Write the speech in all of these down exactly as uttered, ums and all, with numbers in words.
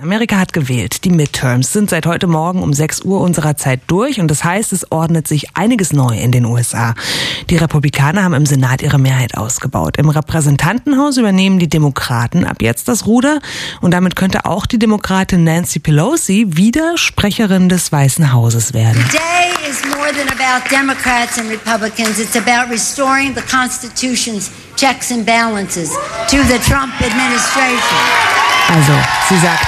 Amerika hat gewählt. Die Midterms sind seit heute Morgen um sechs Uhr unserer Zeit durch und das heißt, es ordnet sich einiges neu in den U S A. Die Republikaner haben im Senat ihre Mehrheit ausgebaut. Im Repräsentantenhaus übernehmen die Demokraten ab jetzt das Ruder und damit könnte auch die Demokratin Nancy Pelosi wieder Sprecherin des Weißen Hauses werden. Today is more than about Democrats and Republicans. It's about restoring the Constitution's checks and balances to the Trump administration. Also, sie sagt,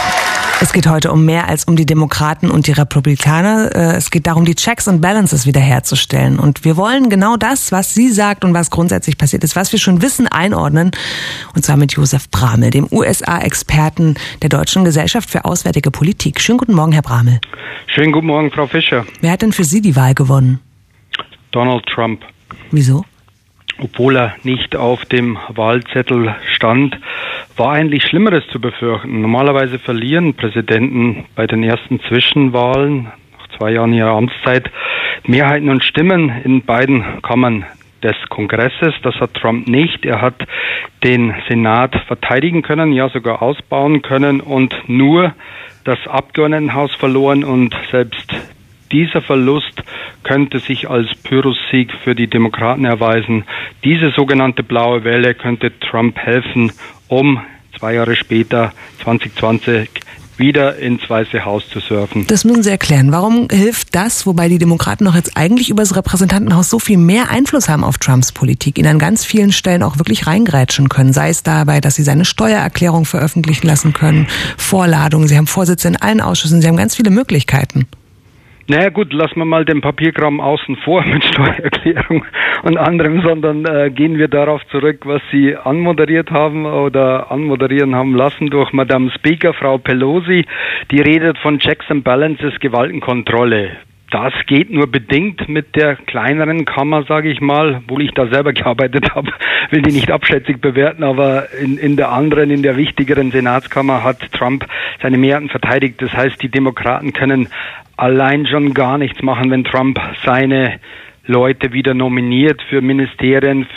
es geht heute um mehr als um die Demokraten und die Republikaner. Es geht darum, die Checks and Balances wiederherzustellen. Und wir wollen genau das, was sie sagt und was grundsätzlich passiert ist, was wir schon wissen, einordnen. Und zwar mit Josef Bramel, dem U S A-Experten der Deutschen Gesellschaft für Auswärtige Politik. Schönen guten Morgen, Herr Bramel. Schönen guten Morgen, Frau Fischer. Wer hat denn für Sie die Wahl gewonnen? Donald Trump. Wieso? Obwohl er nicht auf dem Wahlzettel stand, war eigentlich Schlimmeres zu befürchten. Normalerweise verlieren Präsidenten bei den ersten Zwischenwahlen, nach zwei Jahren ihrer Amtszeit, Mehrheiten und Stimmen in beiden Kammern des Kongresses. Das hat Trump nicht. Er hat den Senat verteidigen können, ja sogar ausbauen können und nur das Abgeordnetenhaus verloren und selbst dieser Verlust könnte sich als Pyrrhussieg für die Demokraten erweisen. Diese sogenannte blaue Welle könnte Trump helfen, um zwei Jahre später, zwanzig zwanzig, wieder ins Weiße Haus zu surfen. Das müssen Sie erklären. Warum hilft das, wobei die Demokraten noch jetzt eigentlich über das Repräsentantenhaus so viel mehr Einfluss haben auf Trumps Politik, ihn an ganz vielen Stellen auch wirklich reingrätschen können? Sei es dabei, dass sie seine Steuererklärung veröffentlichen lassen können, Vorladungen, sie haben Vorsitze in allen Ausschüssen, sie haben ganz viele Möglichkeiten. Naja gut, lassen wir mal den Papierkram außen vor mit Steuererklärung und anderem, sondern äh, gehen wir darauf zurück, was Sie anmoderiert haben oder anmoderieren haben lassen durch Madame Speaker, Frau Pelosi. Die redet von Checks and Balances, Gewaltenkontrolle. Das geht nur bedingt mit der kleineren Kammer, sage ich mal, obwohl ich da selber gearbeitet habe, will die nicht abschätzig bewerten, aber in, in der anderen, in der wichtigeren Senatskammer hat Trump seine Mehrheiten verteidigt. Das heißt, die Demokraten können allein schon gar nichts machen, wenn Trump seine Leute wieder nominiert für Ministerien,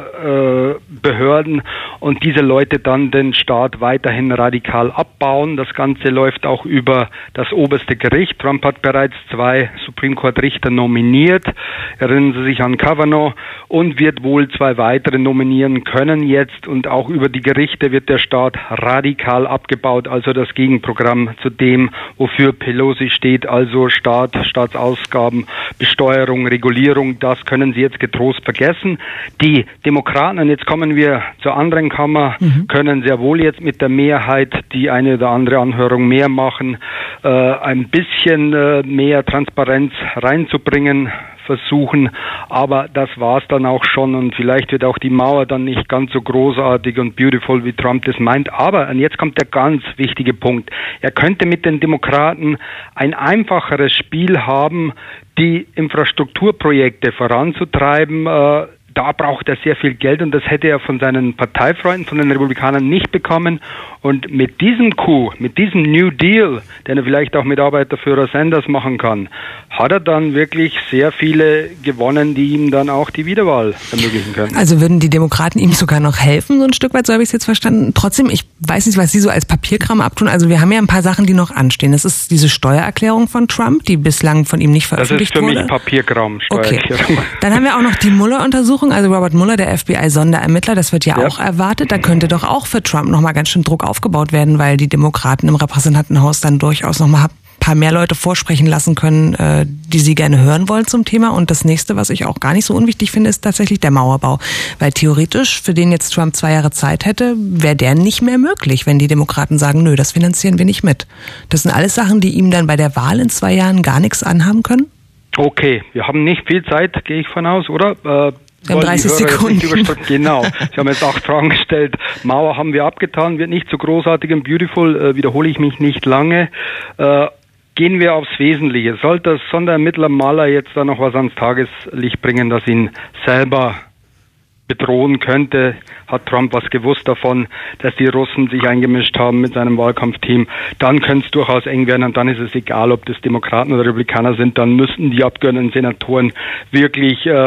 für äh, Behörden und diese Leute dann den Staat weiterhin radikal abbauen. Das Ganze läuft auch über das oberste Gericht. Trump hat bereits zwei Supreme Court Richter nominiert. Erinnern Sie sich an Kavanaugh und wird wohl zwei weitere nominieren können jetzt und auch über die Gerichte wird der Staat radikal abgebaut. Also das Gegenprogramm zu dem, wofür Pelosi steht, also Staat, Staatsausgaben, Besteuerung, Regulierung. Das können Sie jetzt getrost vergessen. Die Demokraten, und jetzt kommen wir zur anderen Kammer, mhm. können sehr wohl jetzt mit der Mehrheit die eine oder andere Anhörung mehr machen, äh, ein bisschen äh, mehr Transparenz reinzubringen, versuchen, aber das war's dann auch schon und vielleicht wird auch die Mauer dann nicht ganz so großartig und beautiful, wie Trump das meint, aber, und jetzt kommt der ganz wichtige Punkt, er könnte mit den Demokraten ein einfacheres Spiel haben, die Infrastrukturprojekte voranzutreiben. Äh, da braucht er sehr viel Geld und das hätte er von seinen Parteifreunden, von den Republikanern nicht bekommen. Und mit diesem Coup, mit diesem New Deal, den er vielleicht auch mit Arbeiterführer Sanders machen kann, hat er dann wirklich sehr viele gewonnen, die ihm dann auch die Wiederwahl ermöglichen können. Also würden die Demokraten ihm sogar noch helfen, so ein Stück weit, so habe ich es jetzt verstanden. Trotzdem, ich weiß nicht, was Sie so als Papierkram abtun. Also wir haben ja ein paar Sachen, die noch anstehen. Das ist diese Steuererklärung von Trump, die bislang von ihm nicht veröffentlicht wurde. Das ist für wurde. mich Papierkram, Steuererklärung. Okay. Dann haben wir auch noch die Mueller-Untersuchung, also Robert Mueller, der F B I-Sonderermittler, das wird ja, ja auch erwartet. Da könnte doch auch für Trump nochmal ganz schön Druck aufgebaut werden, weil die Demokraten im Repräsentantenhaus dann durchaus nochmal ein paar mehr Leute vorsprechen lassen können, die sie gerne hören wollen zum Thema. Und das nächste, was ich auch gar nicht so unwichtig finde, ist tatsächlich der Mauerbau. Weil theoretisch, für den jetzt Trump zwei Jahre Zeit hätte, wäre der nicht mehr möglich, wenn die Demokraten sagen, nö, das finanzieren wir nicht mit. Das sind alles Sachen, die ihm dann bei der Wahl in zwei Jahren gar nichts anhaben können? Okay, wir haben nicht viel Zeit, gehe ich von aus, oder? Äh Wir haben dreißig Sekunden. Genau. Sie haben jetzt acht Fragen gestellt. Mauer haben wir abgetan, wird nicht so großartig und beautiful, äh, wiederhole ich mich nicht lange. Äh, gehen wir aufs Wesentliche. Sollte das Sonderermittler Mueller jetzt da noch was ans Tageslicht bringen, das ihn selber bedrohen könnte, hat Trump was gewusst davon, dass die Russen sich eingemischt haben mit seinem Wahlkampfteam, dann könnte es durchaus eng werden und dann ist es egal, ob das Demokraten oder Republikaner sind, dann müssten die Abgeordneten, Senatoren wirklich äh,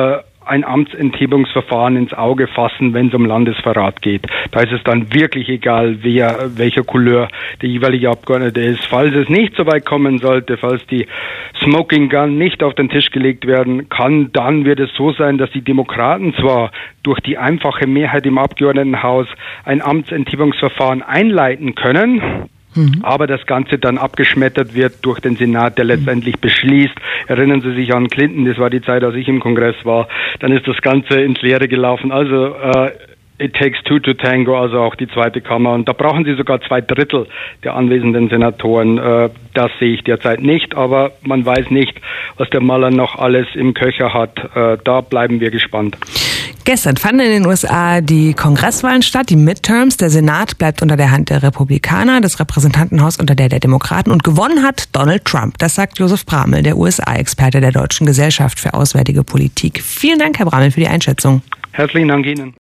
ein Amtsenthebungsverfahren ins Auge fassen, wenn es um Landesverrat geht. Da ist es dann wirklich egal, wer, welcher Couleur der jeweilige Abgeordnete ist. Falls es nicht so weit kommen sollte, falls die Smoking Gun nicht auf den Tisch gelegt werden kann, dann wird es so sein, dass die Demokraten zwar durch die einfache Mehrheit im Abgeordnetenhaus ein Amtsenthebungsverfahren einleiten können, Mhm. aber das Ganze dann abgeschmettert wird durch den Senat, der letztendlich beschließt. Erinnern Sie sich an Clinton, das war die Zeit, als ich im Kongress war. Dann ist das Ganze ins Leere gelaufen. Also äh, it takes two to tango, also auch die zweite Kammer. Und da brauchen Sie sogar zwei Drittel der anwesenden Senatoren. Äh, das sehe ich derzeit nicht, aber man weiß nicht, was der Mueller noch alles im Köcher hat. Äh, da bleiben wir gespannt. Gestern fanden in den U S A die Kongresswahlen statt, die Midterms. Der Senat bleibt unter der Hand der Republikaner, das Repräsentantenhaus unter der der Demokraten. Und gewonnen hat Donald Trump. Das sagt Josef Bramel, der U S A-Experte der Deutschen Gesellschaft für Auswärtige Politik. Vielen Dank, Herr Bramel, für die Einschätzung. Herzlichen Dank Ihnen.